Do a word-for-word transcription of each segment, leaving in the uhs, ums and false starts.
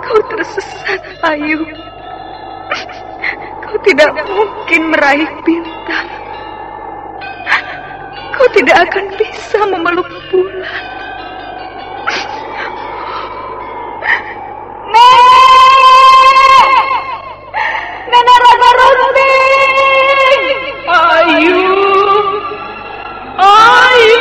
Kau tersesat, Ayu. Kau tidak mungkin meraih bintang. Kau tidak akan bisa memeluk bulan. Nek! Nenek Rana Runting! Ayu! Ayu!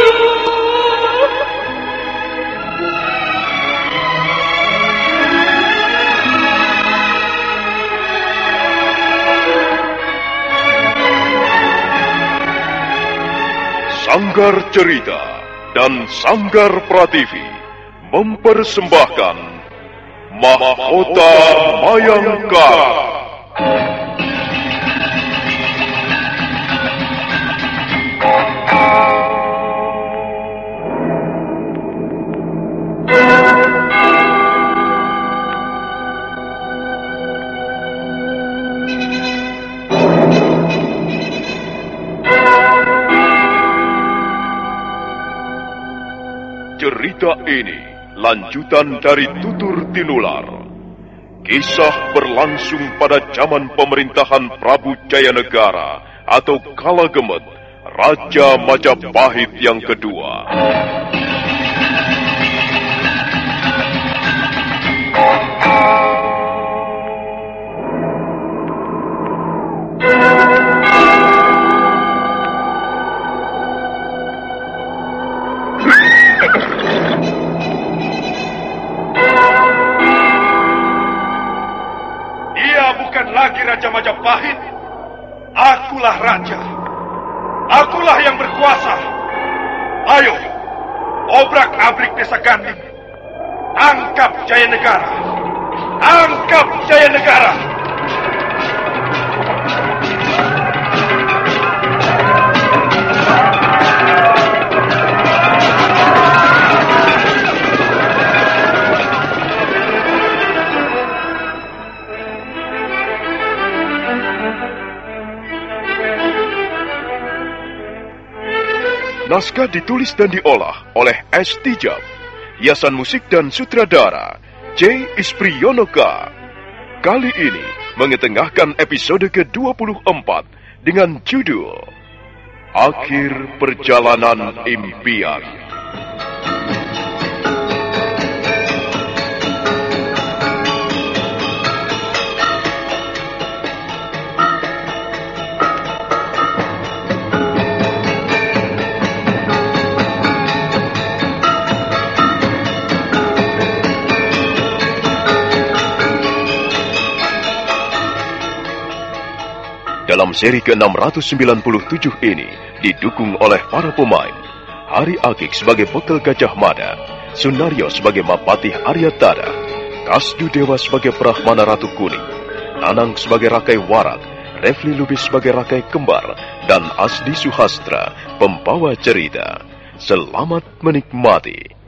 Sanggar Cerita dan Sanggar Prativi mempersembahkan Mahkota Mayangkara. Cerita ini lanjutan dari Tutur Tinular. Kisah berlangsung pada zaman pemerintahan Prabu Jayanegara atau Kala Gemet, Raja Majapahit yang kedua. Lagi Raja Majapahit, akulah raja, akulah yang berkuasa. Ayo, obrak-abrik desa Ganding, angkap Jayanegara, angkap Jayanegara. Naskah ditulis dan diolah oleh S. Tijab. Hiasan musik dan sutradara J. Isprionoka. Kali ini mengetengahkan episode ke dua puluh empat dengan judul Akhir Perjalanan Impian. Dalam seri ke enam ratus sembilan puluh tujuh ini didukung oleh para pemain Hari Akik sebagai Bekal Gajah Mada, Sunario sebagai Mapatih Aryatada, Kasdu Dewa sebagai Brahmana Ratu Kuning, Nanang sebagai Rakai Warak, Refli Lubis sebagai Rakai Kembar, dan Asdi Suhastra, pembawa cerita. Selamat menikmati.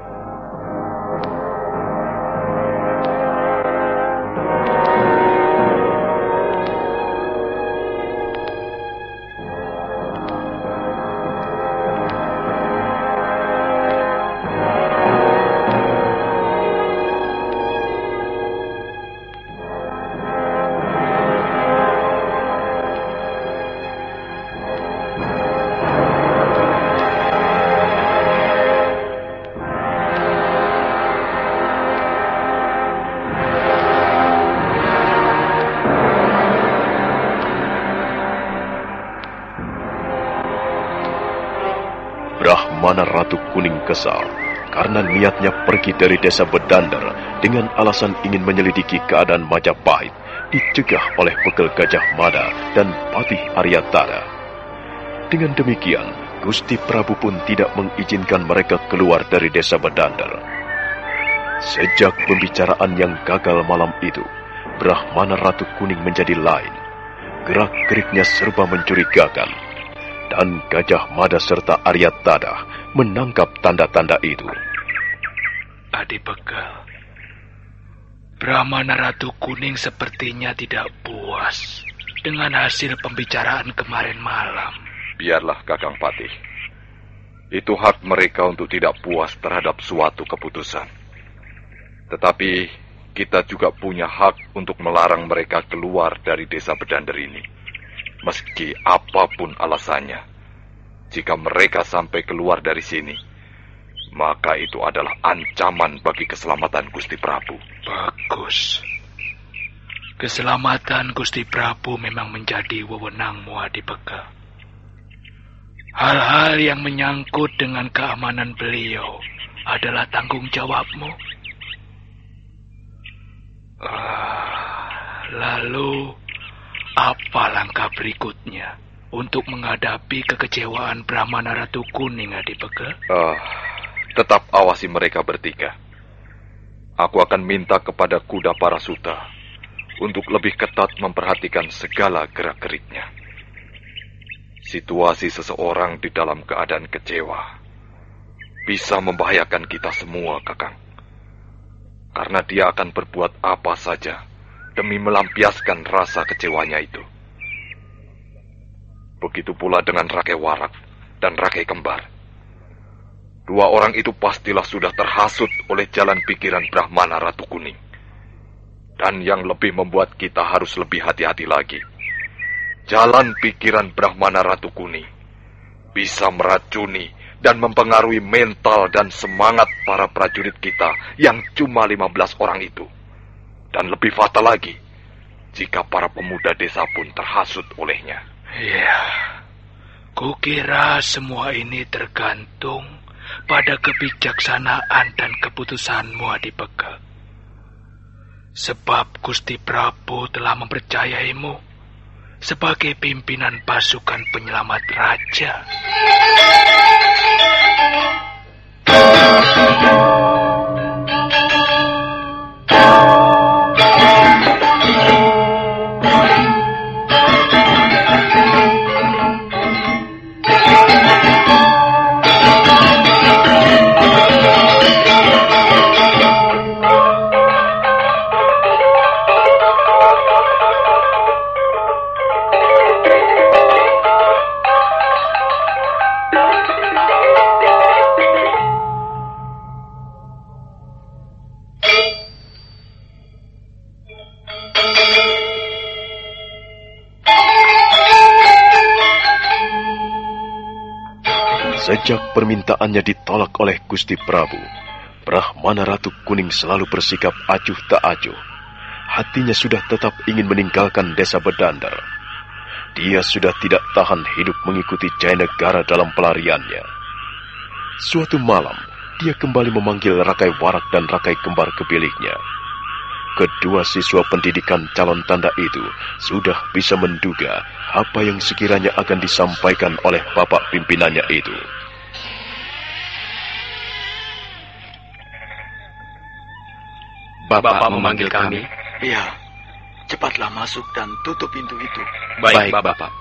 Brahmana Ratu Kuning kesal karena niatnya pergi dari desa Bedandar dengan alasan ingin menyelidiki keadaan Majapahit dicegah oleh Bekal Gajah Mada dan Patih Aryatada. Dengan demikian, Gusti Prabu pun tidak mengizinkan mereka keluar dari desa Bedandar. Sejak pembicaraan yang gagal malam itu, Brahmana Ratu Kuning menjadi lain. Gerak-geriknya serba mencurigakan. Dan Gajah Mada serta Aryatada menangkap tanda-tanda itu. Adi Bekal, Brahmana Ratu Kuning sepertinya tidak puas dengan hasil pembicaraan kemarin malam. Biarlah Kakang Patih. Itu hak mereka untuk tidak puas terhadap suatu keputusan. Tetapi kita juga punya hak untuk melarang mereka keluar dari desa Bedander ini. Meski apapun alasannya, jika mereka sampai keluar dari sini, maka itu adalah ancaman bagi keselamatan Gusti Prabu. Bagus. Keselamatan Gusti Prabu memang menjadi wewenangmu, Adipeka. Hal-hal yang menyangkut dengan keamanan beliau adalah tanggung jawabmu. Ah, lalu, apa langkah berikutnya untuk menghadapi kekecewaan Brahmana Ratu Kuning, Adipeka? Uh, tetap awasi mereka bertiga. Aku akan minta kepada kuda Parasuta untuk lebih ketat memperhatikan segala gerak-geriknya. Situasi seseorang di dalam keadaan kecewa bisa membahayakan kita semua, Kakang. Karena dia akan berbuat apa saja demi melampiaskan rasa kecewanya itu. Begitu pula dengan Rakai Warak dan Rakai Kembar. Dua orang itu pastilah sudah terhasut oleh jalan pikiran Brahmana Ratu Kuning. Dan yang lebih membuat kita harus lebih hati-hati lagi, jalan pikiran Brahmana Ratu Kuning bisa meracuni dan mempengaruhi mental dan semangat para prajurit kita yang cuma lima belas orang itu. Dan lebih fatal lagi, jika para pemuda desa pun terhasut olehnya. Ya, kukira semua ini tergantung pada kebijaksanaan dan keputusanmu, Adipeka. Sebab Gusti Prabu telah mempercayaimu sebagai pimpinan pasukan penyelamat raja. Sejak permintaannya ditolak oleh Gusti Prabu, Brahmana Ratu Kuning selalu bersikap acuh tak acuh. Hatinya sudah tetap ingin meninggalkan desa Bedander. Dia sudah tidak tahan hidup mengikuti Jayanegara dalam pelariannya. Suatu malam, dia kembali memanggil Rakai Warak dan Rakai Kembar ke biliknya. Kedua siswa pendidikan calon tanda itu sudah bisa menduga apa yang sekiranya akan disampaikan oleh bapak pimpinannya itu. Bapak, Bapak memanggil kami? Iya, cepatlah masuk dan tutup pintu itu. Baik, Baik Bapak.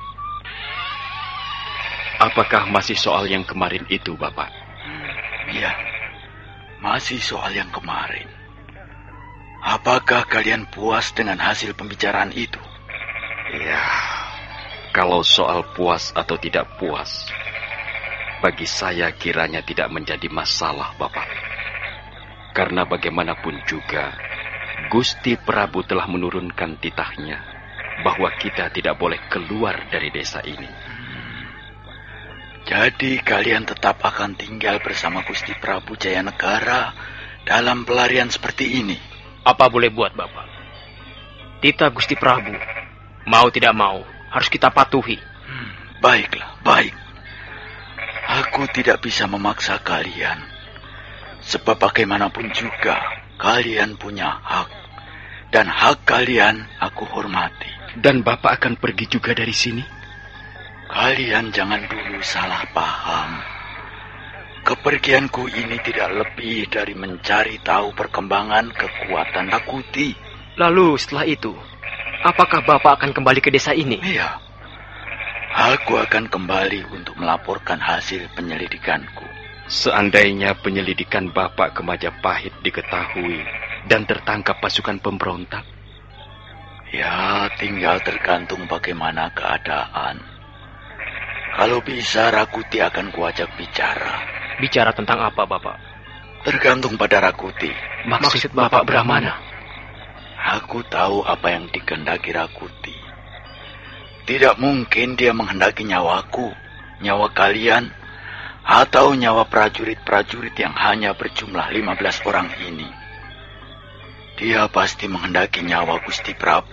Apakah masih soal yang kemarin itu, Bapak? Iya, masih soal yang kemarin. Apakah kalian puas dengan hasil pembicaraan itu? Ya, kalau soal puas atau tidak puas, bagi saya kiranya tidak menjadi masalah, Bapak. Karena bagaimanapun juga, Gusti Prabu telah menurunkan titahnya bahwa kita tidak boleh keluar dari desa ini. Hmm. Jadi kalian tetap akan tinggal bersama Gusti Prabu Jayanegara dalam pelarian seperti ini? Apa boleh buat, Bapak? Titah Gusti Prabu, mau tidak mau, harus kita patuhi. Hmm, baiklah, baik. Aku tidak bisa memaksa kalian. Sebab bagaimanapun juga, kalian punya hak. Dan hak kalian aku hormati. Dan Bapak akan pergi juga dari sini? Kalian jangan dulu salah paham. Kepergianku ini tidak lebih dari mencari tahu perkembangan kekuatan Rakuti. Lalu setelah itu, apakah Bapak akan kembali ke desa ini? Iya. Aku akan kembali untuk melaporkan hasil penyelidikanku. Seandainya penyelidikan Bapak ke Majapahit diketahui dan tertangkap pasukan pemberontak? Ya, tinggal tergantung bagaimana keadaan. Kalau bisa, Rakuti akan kuajak bicara. Bicara tentang apa, Bapak? Tergantung pada Rakuti. Maksud, Maksud Bapak Brahmana? Aku tahu apa yang dikehendaki Rakuti. Tidak mungkin dia menghendaki nyawaku, nyawa kalian, atau nyawa prajurit-prajurit yang hanya berjumlah lima belas orang ini. Dia pasti menghendaki nyawa Gusti Prabu.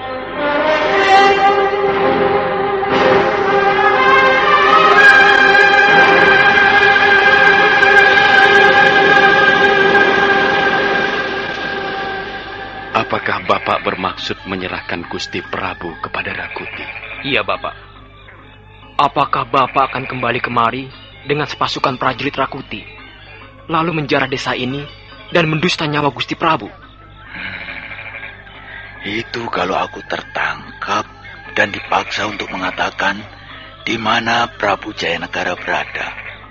Apakah Bapak bermaksud menyerahkan Gusti Prabu kepada Rakuti? Iya, Bapak. Apakah Bapak akan kembali kemari dengan sepasukan prajurit Rakuti, lalu menjarah desa ini dan mendusta nyawa Gusti Prabu? Hmm, itu kalau aku tertangkap dan dipaksa untuk mengatakan di mana Prabu Jayanegara berada.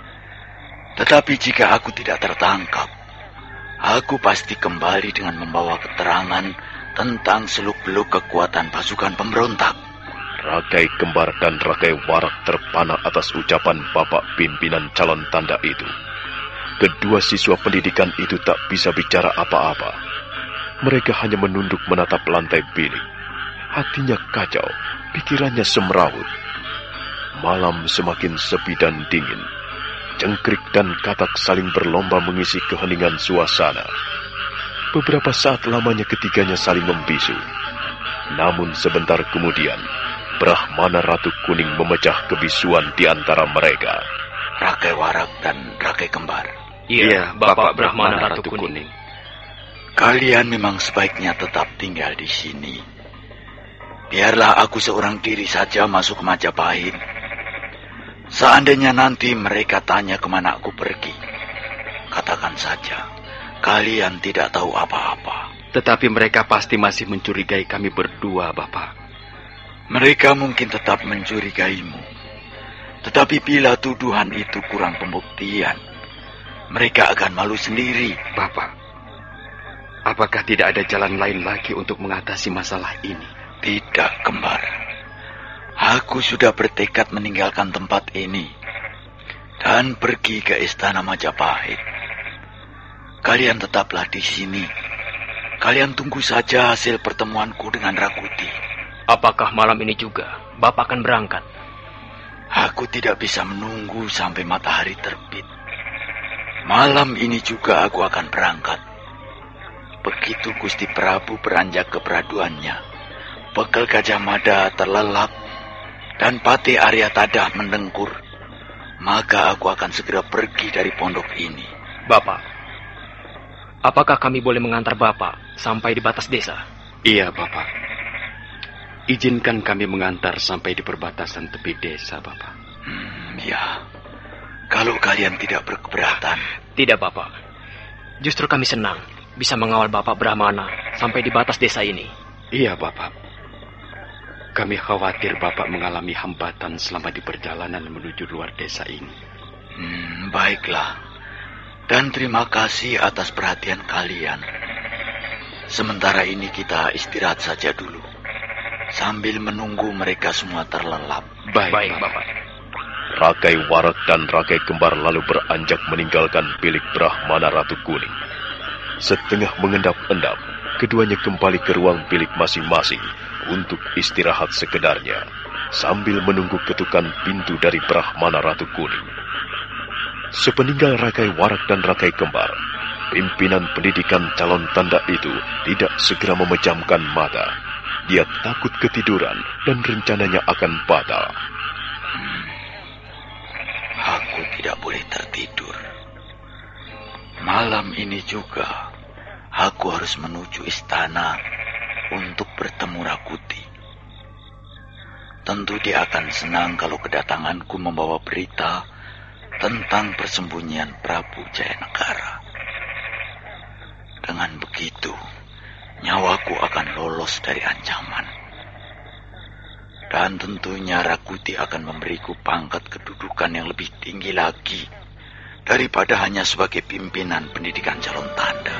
Tetapi jika aku tidak tertangkap, aku pasti kembali dengan membawa keterangan tentang seluk-beluk kekuatan pasukan pemberontak. Rakai Kembar dan Rakai Warak terpana atas ucapan Bapak pimpinan calon tanda itu. Kedua siswa pendidikan itu tak bisa bicara apa-apa. Mereka hanya menunduk menatap lantai bilik. Hatinya kacau, pikirannya semrawut. Malam semakin sepi dan dingin. Cengkrik dan katak saling berlomba mengisi keheningan suasana. Beberapa saat lamanya ketiganya saling membisu. Namun sebentar kemudian, Brahmana Ratu Kuning memecah kebisuan di antara mereka. Rakai Warak dan Rakai Kembar. Iya, Bapak Brahmana Ratu Kuning. Kalian memang sebaiknya tetap tinggal di sini. Biarlah aku seorang diri saja masuk ke Majapahit. Seandainya nanti mereka tanya kemana aku pergi, katakan saja, kalian tidak tahu apa-apa. Tetapi mereka pasti masih mencurigai kami berdua, Bapak. Mereka mungkin tetap mencurigaimu. Tetapi bila tuduhan itu kurang pembuktian, mereka akan malu sendiri. Bapak, apakah tidak ada jalan lain lagi untuk mengatasi masalah ini? Tidak, Kembar. Aku sudah bertekad meninggalkan tempat ini dan pergi ke istana Majapahit. Kalian tetaplah di sini. Kalian tunggu saja hasil pertemuanku dengan Rakuti. Apakah malam ini juga Bapak akan berangkat? Aku tidak bisa menunggu sampai matahari terbit. Malam ini juga aku akan berangkat. Begitu Gusti Prabu beranjak ke peraduannya, bekal Gajah Mada terlelap, dan Patih Arya Tadah mendengkur, maka aku akan segera pergi dari pondok ini. Bapak, apakah kami boleh mengantar Bapak sampai di batas desa? Iya, Bapak. Izinkan kami mengantar sampai di perbatasan tepi desa, Bapak. Hmm, ya. Kalau kalian tidak berkeberatan. Tidak, Bapak. Justru kami senang bisa mengawal Bapak Brahmana sampai di batas desa ini. Iya, Bapak. Kami khawatir Bapak mengalami hambatan selama di perjalanan menuju luar desa ini. Hmm, baiklah. Dan terima kasih atas perhatian kalian. Sementara ini kita istirahat saja dulu, sambil menunggu mereka semua terlelap. Baik, Baik Bapak. Rakai Warak dan Rakai Kembar lalu beranjak meninggalkan bilik Brahmana Ratu Kuning. Setengah mengendap-endap, keduanya kembali ke ruang bilik masing-masing untuk istirahat sekedarnya, sambil menunggu ketukan pintu dari Brahmana Ratu Kuning. Sepeninggal Rakai Warak dan Rakai Kembar, pimpinan pendidikan calon tanda itu tidak segera memejamkan mata. Dia takut ketiduran dan rencananya akan batal. Hmm, aku tidak boleh tertidur. Malam ini juga aku harus menuju istana untuk bertemu Rakuti. Tentu dia akan senang kalau kedatanganku membawa berita tentang persembunyian Prabu Jayanegara. Dengan begitu, nyawaku akan lolos dari ancaman. Dan tentunya Rakuti akan memberiku pangkat kedudukan yang lebih tinggi lagi daripada hanya sebagai pimpinan pendidikan calon tanda.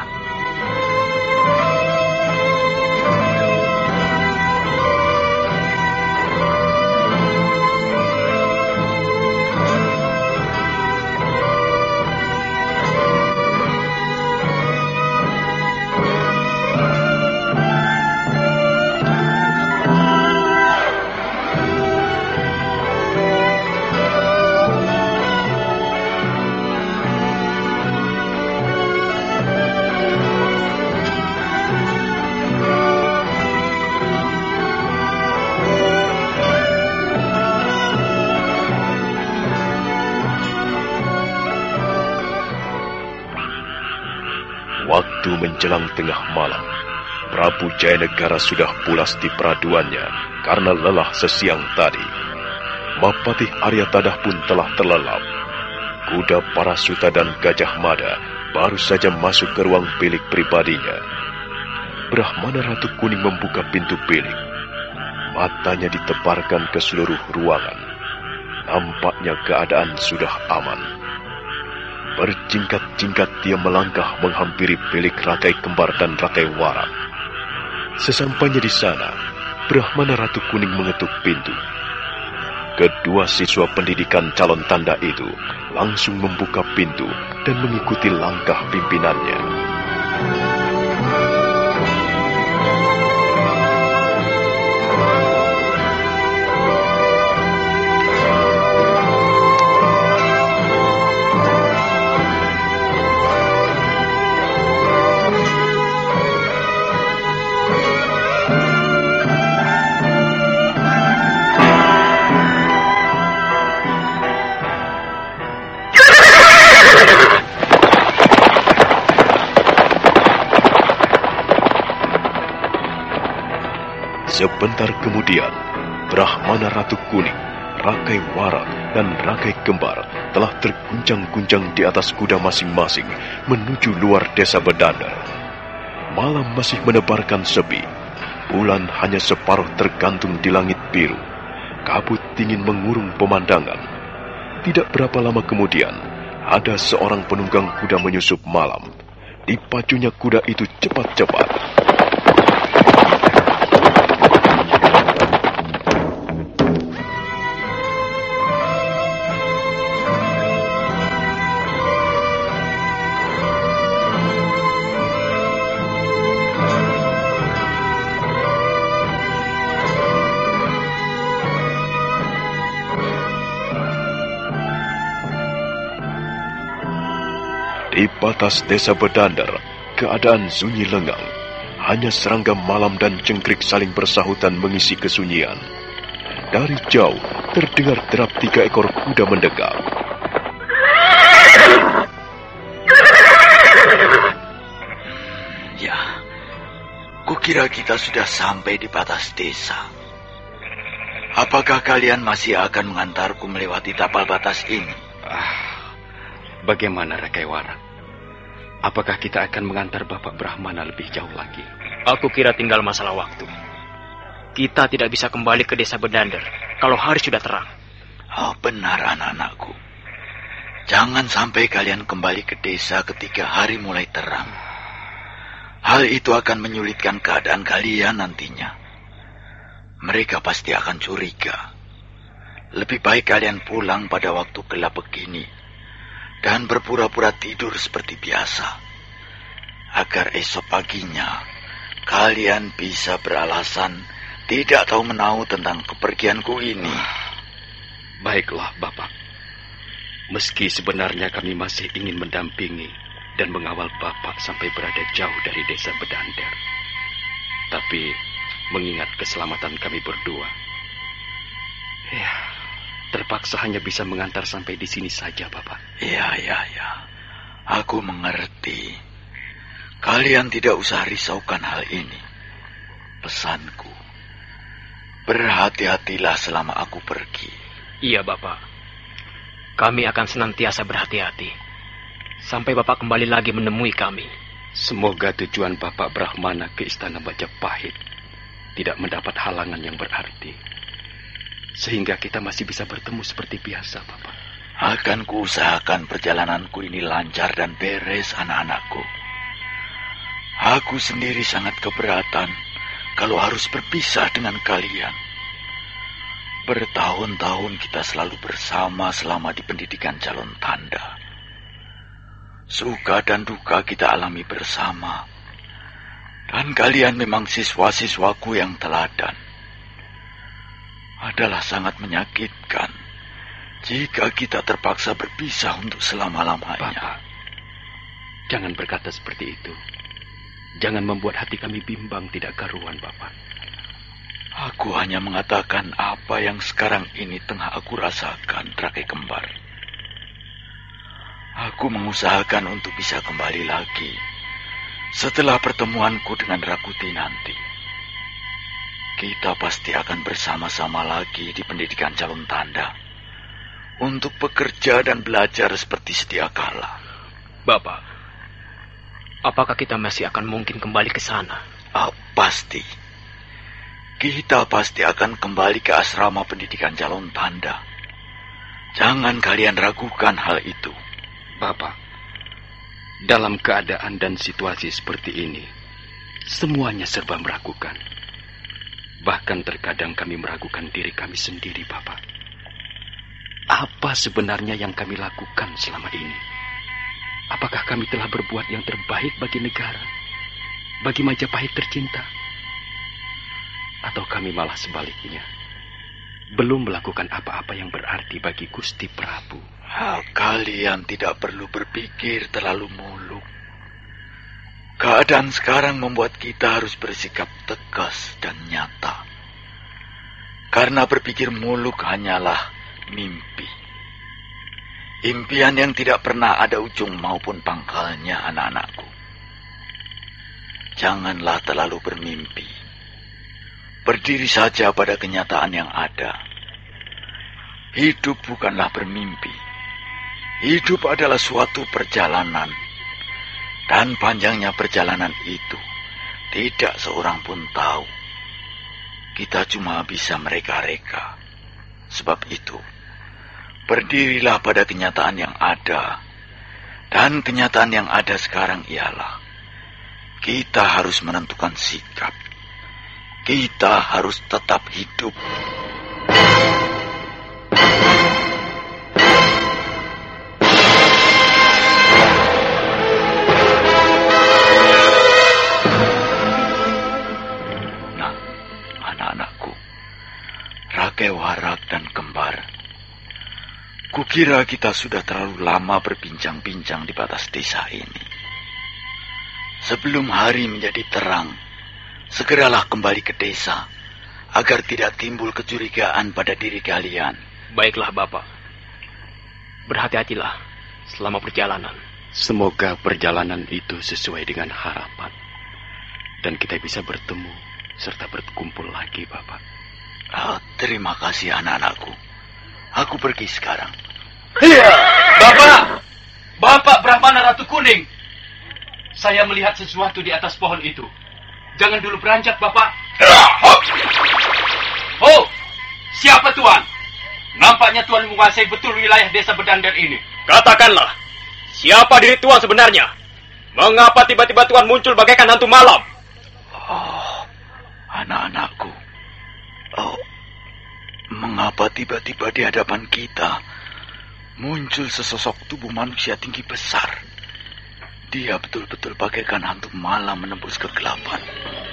menjelang tengah malam. Prabu Jayanegara sudah pulas di peraduannya karena lelah sesiang tadi. Mapatih Arya Tadah pun telah terlelap. Kuda Parasuta dan Gajah Mada baru saja masuk ke ruang bilik pribadinya. Brahmana Ratu Kuning membuka pintu bilik. Matanya ditebarkan ke seluruh ruangan. Nampaknya keadaan sudah aman. Berjingkat-jingkat dia melangkah menghampiri bilik Rakai Kembar dan Rakai Warak. Sesampainya di sana, Brahmana Ratu Kuning mengetuk pintu. Kedua siswa pendidikan calon tanda itu langsung membuka pintu dan mengikuti langkah pimpinannya. Sebentar kemudian, Brahmana Ratu Kuning, Rakai Warak, dan Rakai Kembar telah terguncang-guncang di atas kuda masing-masing menuju luar desa Bedandar. Malam masih menebarkan sepi. Bulan hanya separuh tergantung di langit biru. Kabut dingin mengurung pemandangan. Tidak berapa lama kemudian, ada seorang penunggang kuda menyusup malam. Dipacunya kuda itu cepat-cepat. Di batas desa Bedandar, keadaan sunyi lengang. Hanya serangga malam dan cengkrik saling bersahutan mengisi kesunyian. Dari jauh, terdengar derap tiga ekor kuda mendekat. Ya, kukira kita sudah sampai di batas desa. Apakah kalian masih akan mengantarku melewati tapal batas ini? Ah, bagaimana Rakai Warak? Apakah kita akan mengantar Bapak Brahmana lebih jauh lagi? Aku kira tinggal masalah waktu. Kita tidak bisa kembali ke desa Bedandar kalau hari sudah terang. Oh, benar anak-anakku. Jangan sampai kalian kembali ke desa ketika hari mulai terang. Hal itu akan menyulitkan keadaan kalian nantinya. Mereka pasti akan curiga. Lebih baik kalian pulang pada waktu gelap begini dan berpura-pura tidur seperti biasa, agar esok paginya kalian bisa beralasan tidak tahu menahu tentang kepergianku ini. Baiklah, Bapak. Meski sebenarnya kami masih ingin mendampingi dan mengawal Bapak sampai berada jauh dari desa Bedandar. Tapi mengingat keselamatan kami berdua, ya, terpaksa hanya bisa mengantar sampai di sini saja, Bapak. Ya, ya, ya. Aku mengerti. Kalian tidak usah risaukan hal ini. Pesanku, berhati-hatilah selama aku pergi. Iya, Bapak. Kami akan senantiasa berhati-hati sampai Bapak kembali lagi menemui kami. Semoga tujuan Bapak Brahmana ke Istana Majapahit tidak mendapat halangan yang berarti, sehingga kita masih bisa bertemu seperti biasa, Bapak. Akan kuusahakan perjalananku ini lancar dan beres, anak-anakku. Aku sendiri sangat keberatan kalau harus berpisah dengan kalian. Bertahun-tahun kita selalu bersama selama di pendidikan calon tanda. Suka dan duka kita alami bersama. Dan kalian memang siswa-siswaku yang teladan. Adalah sangat menyakitkan jika kita terpaksa berpisah untuk selama-lamanya. Bapak, jangan berkata seperti itu. Jangan membuat hati kami bimbang tidak karuan, Bapak. Aku hanya mengatakan apa yang sekarang ini tengah aku rasakan, Rakai Kembar. Aku mengusahakan untuk bisa kembali lagi setelah pertemuanku dengan Rakuti nanti, kita pasti akan bersama-sama lagi di pendidikan calon tanda untuk bekerja dan belajar seperti sedia kala. Bapak, apakah kita masih akan mungkin kembali ke sana? Oh, pasti. Kita pasti akan kembali ke asrama pendidikan calon tanda. Jangan kalian ragukan hal itu. Bapak, dalam keadaan dan situasi seperti ini, semuanya serba meragukan. Bahkan terkadang kami meragukan diri kami sendiri, Bapak. Apa sebenarnya yang kami lakukan selama ini? Apakah kami telah berbuat yang terbaik bagi negara, bagi Majapahit tercinta? Atau kami malah sebaliknya, belum melakukan apa-apa yang berarti bagi Gusti Prabu? Hal kalian tidak perlu berpikir terlalu muluk. Keadaan sekarang membuat kita harus bersikap tegas dan nyata. Karena berpikir muluk hanyalah mimpi. Impian yang tidak pernah ada ujung maupun pangkalnya, anak-anakku. Janganlah terlalu bermimpi. Berdiri saja pada kenyataan yang ada. Hidup bukanlah bermimpi. Hidup adalah suatu perjalanan. Dan panjangnya perjalanan itu tidak seorang pun tahu. Kita cuma bisa mereka-reka. Sebab itu, berdirilah pada kenyataan yang ada. Dan kenyataan yang ada sekarang ialah kita harus menentukan sikap. Kita harus tetap hidup. Nah, anak-anakku, Rakai Warak dan Kembar, kukira kita sudah terlalu lama berbincang-bincang di batas desa ini. Sebelum hari menjadi terang, segeralah kembali ke desa, agar tidak timbul kecurigaan pada diri kalian. Baiklah, Bapak. Berhati-hatilah selama perjalanan. Semoga perjalanan itu sesuai dengan harapan. Dan kita bisa bertemu serta berkumpul lagi, Bapak. Oh, terima kasih anak-anakku. Aku pergi sekarang. Iya, Bapak! Bapak Brahmana Ratu Kuning! Saya melihat sesuatu di atas pohon itu. Jangan dulu beranjak, Bapak. Oh, siapa Tuan? Nampaknya Tuan menguasai betul wilayah desa Bedandar ini. Katakanlah, siapa diri Tuan sebenarnya? Mengapa tiba-tiba Tuan muncul bagaikan hantu malam? Oh, anak-anakku. Oh, mengapa tiba-tiba di hadapan kita muncul sesosok tubuh manusia tinggi besar? Dia betul-betul bagaikan hantu malam menembus kegelapan.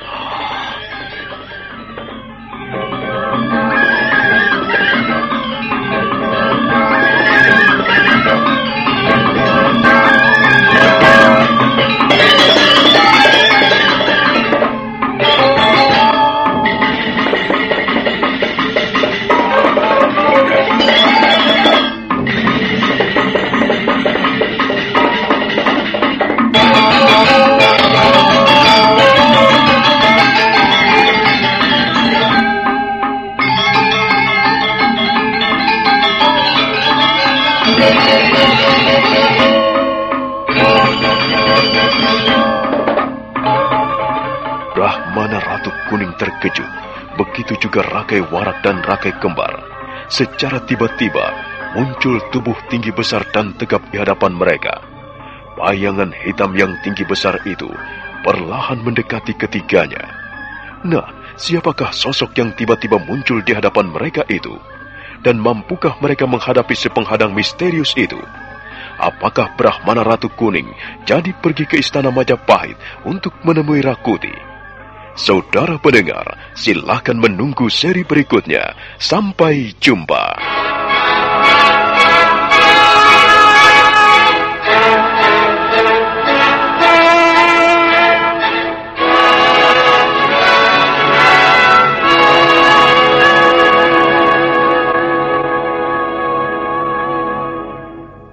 Brahmana Ratu Kuning terkejut. Begitu juga Rakai Warak dan Rakai Kembar. Secara tiba-tiba muncul tubuh tinggi besar dan tegap di hadapan mereka. Bayangan hitam yang tinggi besar itu perlahan mendekati ketiganya. Nah, siapakah sosok yang tiba-tiba muncul di hadapan mereka itu? Dan mampukah mereka menghadapi sepenghadang misterius itu? Apakah Brahmana Ratu Kuning jadi pergi ke istana Majapahit untuk menemui Rakuti? Saudara pendengar, silakan menunggu seri berikutnya. Sampai jumpa.